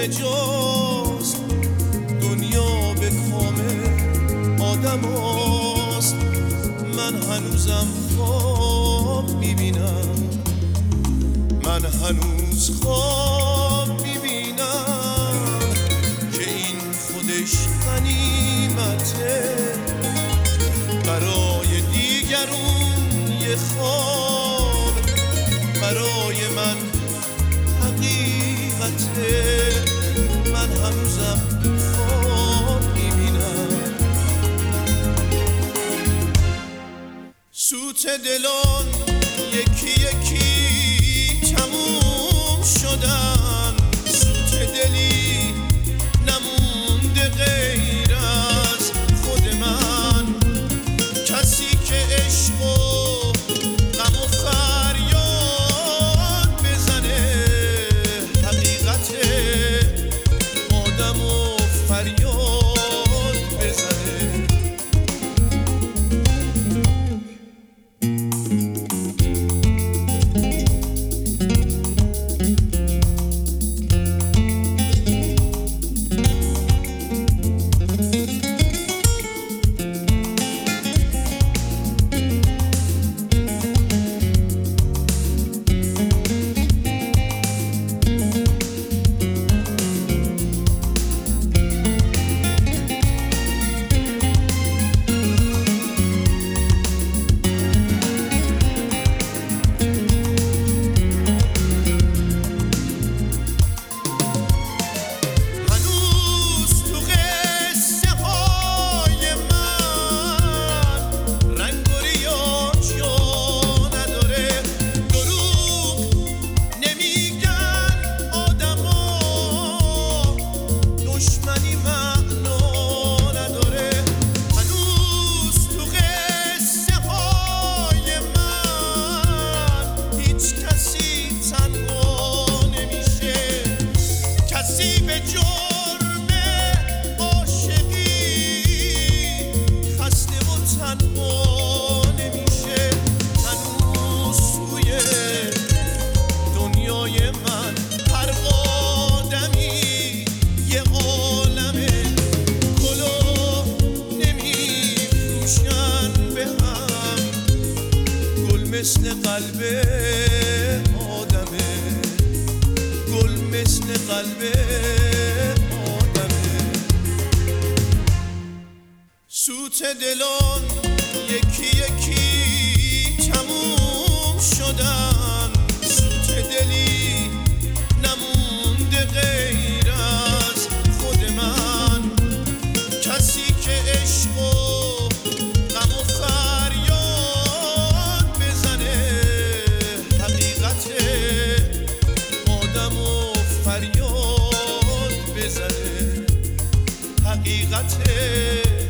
به جز دنیا به کام آدم هاست. من هنوزم خواب میبینم، من هنوز خواب میبینم که این خودش غنیمته، برای دیگرون یه خواب، برای من حقیقته. من هنوزم خواب میبینم. سوت دلان یکی یکی تموم شدن، سوت دلی نمونده غیر از خود من، کسی که عشق و غم و فریاد بزنه، حقیقت آدم و فریاد بزنه. مثل قلب آدمه، گل مثل قلب آدمه. سوت دلان یکی یکی تموم شدن، سوت دلی نمونده غیر از خود من، کسی که عشق و غم و فریاد بزنه، حقیقت آدم و فریاد بزنه، حقیقت